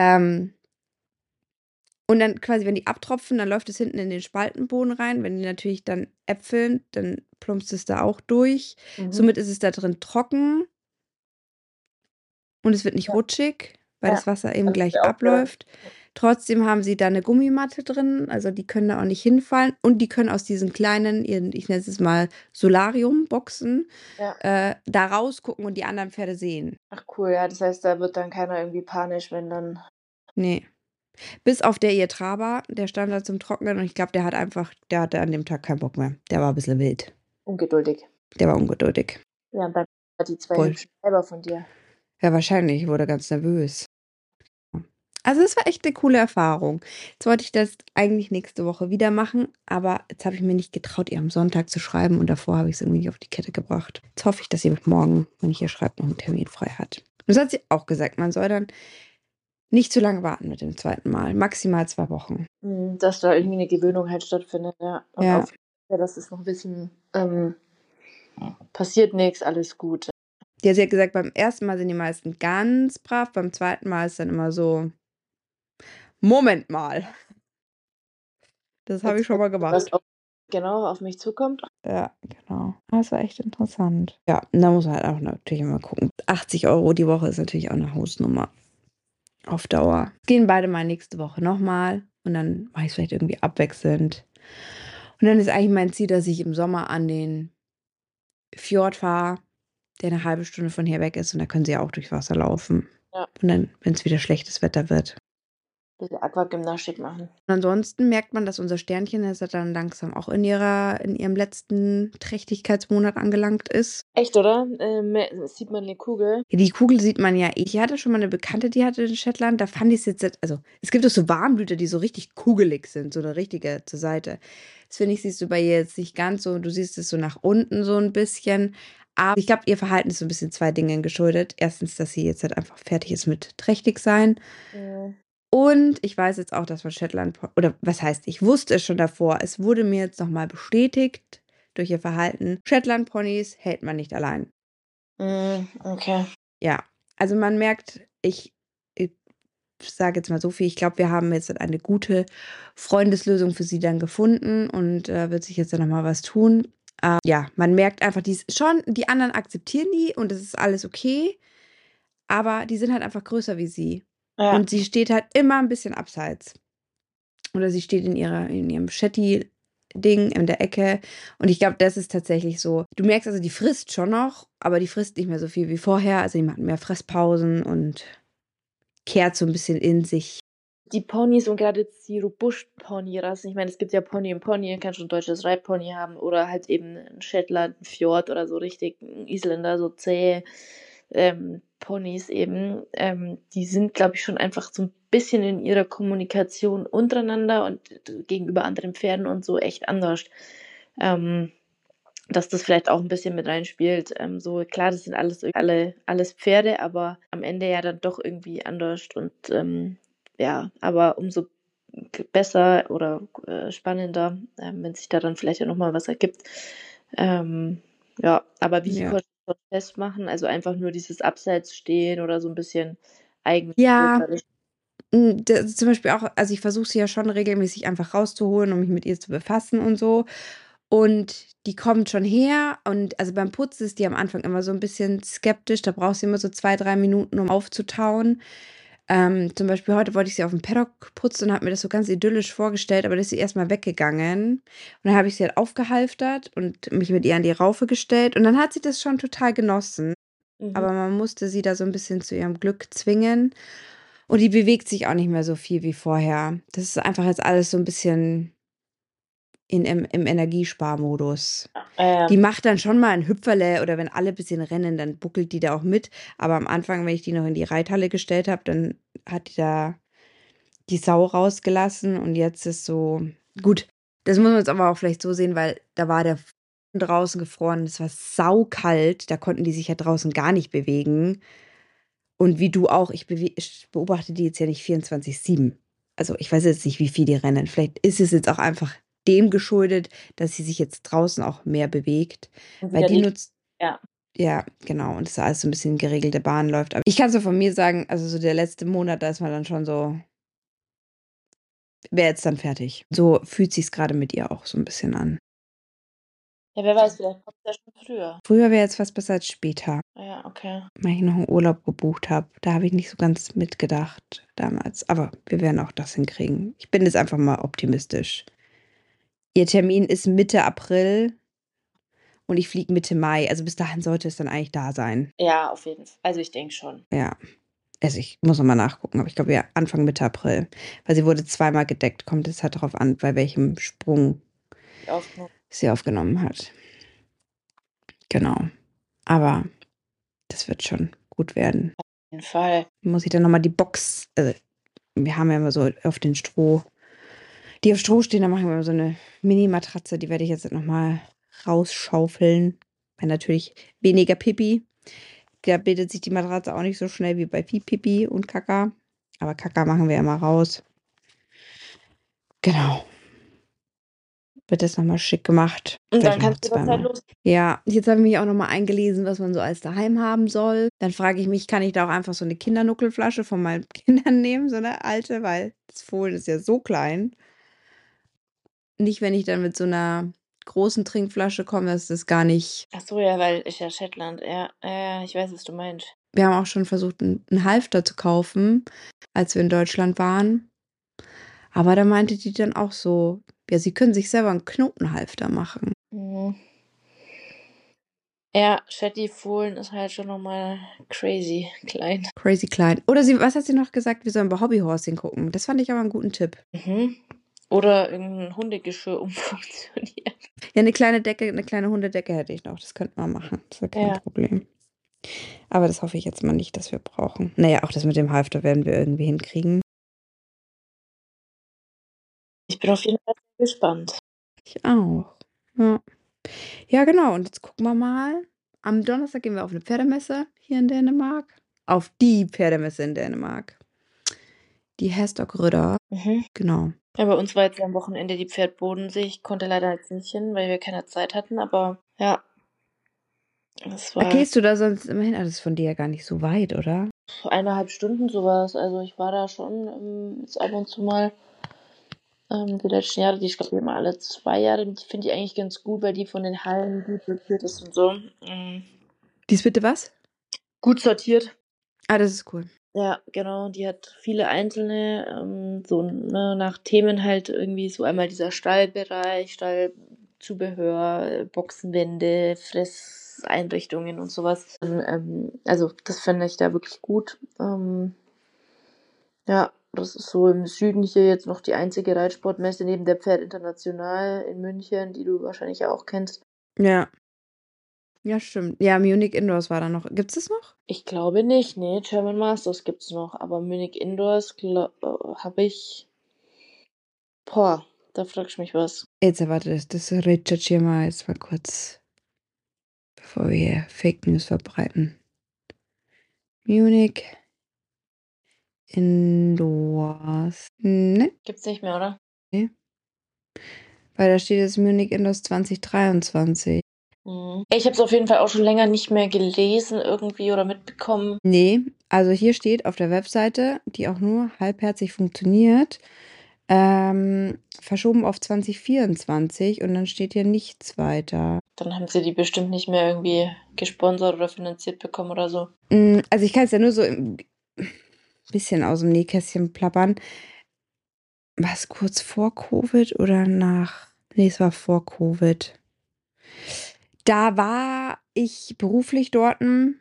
Und dann quasi, wenn die abtropfen, dann läuft es hinten in den Spaltenboden rein. Wenn die natürlich dann äpfeln, dann plumpst es da auch durch. Somit ist es da drin trocken und es wird nicht rutschig, weil das Wasser eben gleich abläuft. Trotzdem haben sie da eine Gummimatte drin, also die können da auch nicht hinfallen und die können aus diesen kleinen, ich nenne es mal Solarium-Boxen, da rausgucken und die anderen Pferde sehen. Ach cool, ja, das heißt, da wird dann keiner irgendwie panisch, wenn dann. Nee. Bis auf der ihr Traber, der stand da zum Trocknen und ich glaube, der hatte an dem Tag keinen Bock mehr. Der war ein bisschen wild. Ungeduldig. Der war ungeduldig. Ja, und dann die zwei Voll. hübschen Weiber von dir. Ja, wahrscheinlich. Ich wurde ganz nervös. Also es war echt eine coole Erfahrung. Jetzt wollte ich das eigentlich nächste Woche wieder machen, aber jetzt habe ich mir nicht getraut, ihr am Sonntag zu schreiben und davor habe ich es irgendwie nicht auf die Kette gebracht. Jetzt hoffe ich, dass sie morgen, wenn ich ihr schreibe, noch einen Termin frei hat. Und das hat sie auch gesagt, man soll dann nicht zu lange warten mit dem zweiten Mal. Maximal 2 Wochen. Dass da irgendwie eine Gewöhnung halt stattfindet, ja. Und Ja. dass es noch wissen, passiert nichts, alles gut. Ja, sie hat gesagt, beim ersten Mal sind die meisten ganz brav, beim zweiten Mal ist dann immer so, Moment mal. Das habe ich schon mal gemacht. Was genau auf mich zukommt. Ja, genau. Das war echt interessant. Ja, und da muss man halt auch natürlich mal gucken. 80 Euro die Woche ist natürlich auch eine Hausnummer. Auf Dauer. Gehen beide mal nächste Woche nochmal. Und dann mache ich es vielleicht irgendwie abwechselnd. Und dann ist eigentlich mein Ziel, dass ich im Sommer an den Fjord fahre, der eine halbe Stunde von hier weg ist. Und da können sie ja auch durchs Wasser laufen. Ja, Und dann, wenn es wieder schlechtes Wetter wird. bisschen Aquagymnastik machen. Und ansonsten merkt man, dass unser Sternchen jetzt dann langsam auch in ihrem letzten Trächtigkeitsmonat angelangt ist. Echt, oder? Sieht man eine Kugel? Ja, die Kugel sieht man ja eh. Ich hatte schon mal eine Bekannte, die hatte in Shetland. Da fand ich es jetzt, also es gibt auch so Warmblüter, die so richtig kugelig sind, so eine richtige zur Seite. Das finde ich, siehst du bei ihr jetzt nicht ganz so. Du siehst es so nach unten so ein bisschen. Aber ich glaube, ihr Verhalten ist so ein bisschen zwei Dingen geschuldet. Erstens, dass sie jetzt halt einfach fertig ist mit trächtig sein. Mhm. Und ich weiß jetzt auch, dass man Shetland, oder was heißt, ich wusste es schon davor. Es wurde mir jetzt nochmal bestätigt durch ihr Verhalten. Shetland-Ponys hält man nicht allein. Okay. Ja, also man merkt, ich sage jetzt mal so viel, ich glaube, wir haben jetzt eine gute Freundeslösung für sie dann gefunden und wird sich jetzt dann nochmal was tun. Ja, man merkt einfach, die anderen akzeptieren die und es ist alles okay, aber die sind halt einfach größer wie sie. Ja. Und sie steht halt immer ein bisschen abseits. Oder sie steht in ihrem Shetty-Ding in der Ecke. Und ich glaube, das ist tatsächlich so. Du merkst also, die frisst schon noch, aber die frisst nicht mehr so viel wie vorher. Also die macht mehr Fresspausen und kehrt so ein bisschen in sich. Die Ponys und gerade jetzt die Robust-Pony-Rassen. Ich meine, es gibt ja Pony und Pony, kann schon ein deutsches Reitpony haben oder halt eben ein Shetland, ein Fjord oder so richtig ein Isländer, so zähe Ponys eben. Die sind, glaube ich, schon einfach so ein bisschen in ihrer Kommunikation untereinander und gegenüber anderen Pferden und so echt anders. Dass das vielleicht auch ein bisschen mit reinspielt. So klar, das sind alles Pferde, aber am Ende ja dann doch irgendwie anders und ja, aber umso besser oder spannender, wenn sich da dann vielleicht ja nochmal was ergibt. Ja, aber wie Ja. konnte ich das festmachen? Also einfach nur dieses Abseits stehen oder so ein bisschen Ja, eigenbrötlerisch. zum Beispiel auch, also ich versuche sie ja schon regelmäßig einfach rauszuholen, um mich mit ihr zu befassen und so. Und die kommt schon her und also beim Putzen ist die am Anfang immer so ein bisschen skeptisch. Da braucht sie immer so 2, 3 Minuten, um aufzutauen. Zum Beispiel heute wollte ich sie auf dem Paddock putzen und habe mir das so ganz idyllisch vorgestellt, aber dann ist sie erstmal weggegangen. Und dann habe ich sie halt aufgehalftert und mich mit ihr an die Raufe gestellt. Und dann hat sie das schon total genossen. Mhm. Aber man musste sie da so ein bisschen zu ihrem Glück zwingen. Und die bewegt sich auch nicht mehr so viel wie vorher. Das ist einfach jetzt alles so ein bisschen im Energiesparmodus. Die macht dann schon mal ein Hüpferle oder wenn alle ein bisschen rennen, dann buckelt die da auch mit. Aber am Anfang, wenn ich die noch in die Reithalle gestellt habe, dann hat die da die Sau rausgelassen und jetzt ist so, gut, das muss man jetzt aber auch vielleicht so sehen, weil da war der draußen gefroren, es war saukalt, da konnten die sich ja draußen gar nicht bewegen. Und wie du auch, ich beobachte die jetzt ja nicht 24/7. Also ich weiß jetzt nicht, wie viel die rennen. Vielleicht ist es jetzt auch einfach dem geschuldet, dass sie sich jetzt draußen auch mehr bewegt. Und Weil wieder die die, nutzt, ja. ja, genau, und das alles so ein bisschen geregelte Bahn läuft. Aber ich kann so von mir sagen, also so der letzte Monat, da ist man dann schon so, wäre jetzt dann fertig. So fühlt sich's gerade mit ihr auch so ein bisschen an. Ja, wer weiß, vielleicht kommt es ja schon früher. Früher wäre jetzt fast besser als später, Ja, okay. weil ich noch einen Urlaub gebucht habe. Da habe ich nicht so ganz mitgedacht damals. Aber wir werden auch das hinkriegen. Ich bin jetzt einfach mal optimistisch. Ihr Termin ist Mitte April und ich fliege Mitte Mai. Also bis dahin sollte es dann eigentlich da sein. Ja, auf jeden Fall. Also ich denke schon. Ja. Also ich muss noch mal nachgucken, aber ich glaube ja Anfang Mitte April. Weil sie wurde zweimal gedeckt. Kommt es halt darauf an, bei welchem Sprung Aufgenommen. sie aufgenommen hat. Genau. Aber das wird schon gut werden. Auf jeden Fall. Muss ich dann noch mal die Box, also wir haben ja immer so auf den Stroh, die auf Stroh stehen, da machen wir immer so eine Mini-Matratze, die werde ich jetzt noch mal rausschaufeln. Weil natürlich weniger Pipi. Da bildet sich die Matratze auch nicht so schnell wie bei viel Pipi und Kaka. Aber Kaka machen wir immer raus. Genau. Wird das nochmal schick gemacht. Und Vielleicht dann auch noch kannst du jederzeit zweimal. los. Ja, jetzt habe ich mich auch nochmal eingelesen, was man so als daheim haben soll. Dann frage ich mich, kann ich da auch einfach so eine Kindernuckelflasche von meinen Kindern nehmen, so eine alte, weil das Fohlen ist ja so klein. Nicht, wenn ich dann mit so einer großen Trinkflasche komme, das ist das gar nicht. Ach so, ja, weil ich ja Shetland. Ja, ich weiß, was du meinst. Wir haben auch schon versucht, einen Halfter zu kaufen, als wir in Deutschland waren. Aber da meinte die dann auch so, ja, sie können sich selber einen Knotenhalfter machen. Mhm. Ja, Shetty-Fohlen ist halt schon nochmal crazy klein. Crazy klein. Oder was hat sie noch gesagt? Wir sollen bei Hobbyhorsing gucken. Das fand ich aber einen guten Tipp. Mhm. Oder irgendein Hundegeschirr umfunktionieren. Ja, eine kleine Hundedecke hätte ich noch. Das könnte man machen. Das wäre kein Problem. Aber das hoffe ich jetzt mal nicht, dass wir brauchen. Naja, auch das mit dem Halfter werden wir irgendwie hinkriegen. Ich bin auf jeden Fall gespannt. Ich auch. Ja. Ja, genau. Und jetzt gucken wir mal. Am Donnerstag gehen wir auf eine Pferdemesse hier in Dänemark. Auf die Pferdemesse in Dänemark. Die Hestock-Ritter. Mhm. Genau. Ja, bei uns war jetzt am Wochenende die Pferd-Bodensee. Ich konnte leider jetzt nicht hin, weil wir keine Zeit hatten, aber ja. Das war Gehst du da sonst immer hin? Das ist von dir ja gar nicht so weit, oder? 1,5 Stunden sowas. Also ich war da schon jetzt ab und zu mal die letzten Jahre, ich glaube immer alle 2 Jahre. Die finde ich eigentlich ganz gut, weil die von den Hallen gut sortiert ist und so. Die ist bitte was? Gut sortiert. Ah, das ist cool. Ja, genau. Die hat viele einzelne, so nach Themen halt irgendwie so einmal dieser Stallbereich, Stallzubehör, Boxenwände, Fresseinrichtungen und sowas. Also das finde ich da wirklich gut. Ja, das ist so im Süden hier jetzt noch die einzige Reitsportmesse neben der Pferd International in München, die du wahrscheinlich auch kennst. Ja. Ja, stimmt. Ja, Munich Indoors war da noch. Gibt's das noch? Ich glaube nicht, nee, German Masters gibt's noch, aber Munich Indoors habe ich. Boah, da fragst du mich was. Jetzt, warte, das recherchieren wir jetzt mal kurz, bevor wir hier Fake News verbreiten. Munich Indoors. Ne? Gibt's nicht mehr, oder? Nee. Weil da steht jetzt Munich Indoors 2023. Ich habe es auf jeden Fall auch schon länger nicht mehr gelesen irgendwie oder mitbekommen. Nee, also hier steht auf der Webseite, die auch nur halbherzig funktioniert, verschoben auf 2024 und dann steht hier nichts weiter. Dann haben sie die bestimmt nicht mehr irgendwie gesponsert oder finanziert bekommen oder so. Also ich kann es ja nur so ein bisschen aus dem Nähkästchen plappern. Was kurz vor Covid oder nach? Nee, es war vor Covid. Da war ich beruflich dort und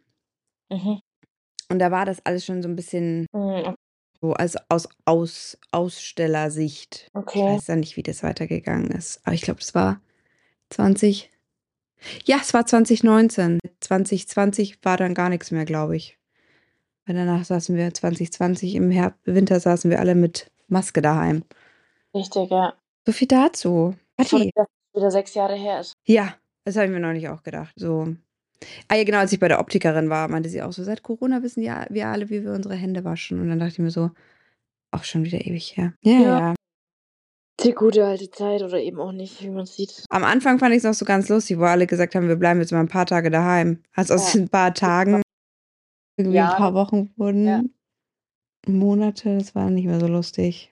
da war das alles schon so ein bisschen so als aus Ausstellersicht. Ich Okay. weiß ja nicht, wie das weitergegangen ist. Aber ich glaube, es war 20. Ja, es war 2019. 2020 war dann gar nichts mehr, glaube ich. Weil danach saßen wir 2020 im Winter saßen wir alle mit Maske daheim. Richtig, ja. So viel dazu. Kathi. Dass es wieder 6 Jahre her ist. Ja, das habe ich mir noch nicht auch gedacht. So. Ah ja, genau, als ich bei der Optikerin war, meinte sie auch so, seit Corona wissen ja wir alle, wie wir unsere Hände waschen. Und dann dachte ich mir so, auch schon wieder ewig her. Ja, ja. Die gute alte Zeit oder eben auch nicht, wie man sieht. Am Anfang fand ich es noch so ganz lustig, wo alle gesagt haben, wir bleiben jetzt mal ein paar Tage daheim. Also aus den paar Tagen irgendwie ein paar Wochen wurden Monate, das war nicht mehr so lustig.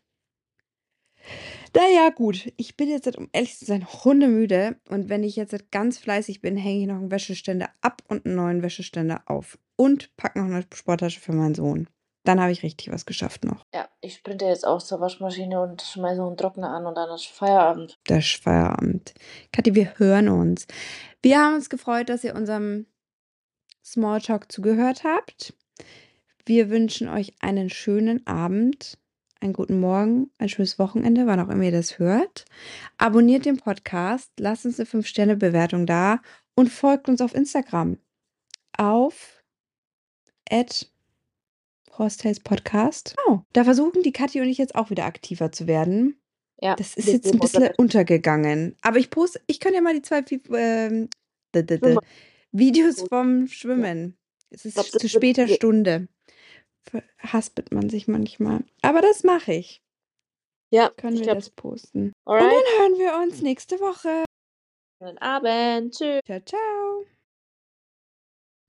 Naja, gut. Ich bin jetzt, um ehrlich zu sein, hundemüde. Und wenn ich jetzt ganz fleißig bin, hänge ich noch einen Wäscheständer ab und einen neuen Wäscheständer auf. Und packe noch eine Sporttasche für meinen Sohn. Dann habe ich richtig was geschafft noch. Ja, ich sprinte jetzt auch zur Waschmaschine und schmeiße noch einen Trockner an und dann ist Feierabend. Der Feierabend. Kathi, wir hören uns. Wir haben uns gefreut, dass ihr unserem Smalltalk zugehört habt. Wir wünschen euch einen schönen Abend, einen guten Morgen, ein schönes Wochenende, wann auch immer ihr das hört. Abonniert den Podcast, lasst uns eine 5-Sterne-Bewertung da und folgt uns auf Instagram auf @Horstels-Podcast. Oh, da versuchen die Kathi und ich jetzt auch wieder aktiver zu werden. Ja, das ist jetzt ein bisschen untergegangen. Aber ich kann ja mal die 2 Videos vom Schwimmen. Es ist zu später Stunde. Verhaspelt man sich manchmal. Aber das mache ich. Ja, können wir das posten. Alright. Und dann hören wir uns nächste Woche. Guten Abend. Tschüss. Ciao, ciao.